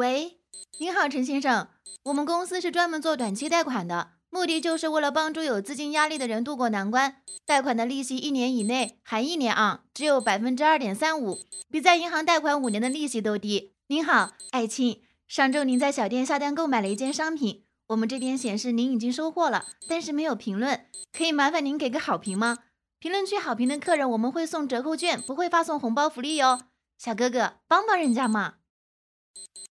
喂，您好，陈先生，我们公司是专门做短期贷款的，目的就是为了帮助有资金压力的人渡过难关。贷款的利息1年以内含1年啊，只有2.35%，比在银行贷款5年的利息都低。您好，爱卿，上周您在小店下单购买了一件商品，我们这边显示您已经收货了，但是没有评论，可以麻烦您给个好评吗？评论区好评的客人我们会送折扣券，不会发送红包福利哟。小哥哥，帮帮人家嘛！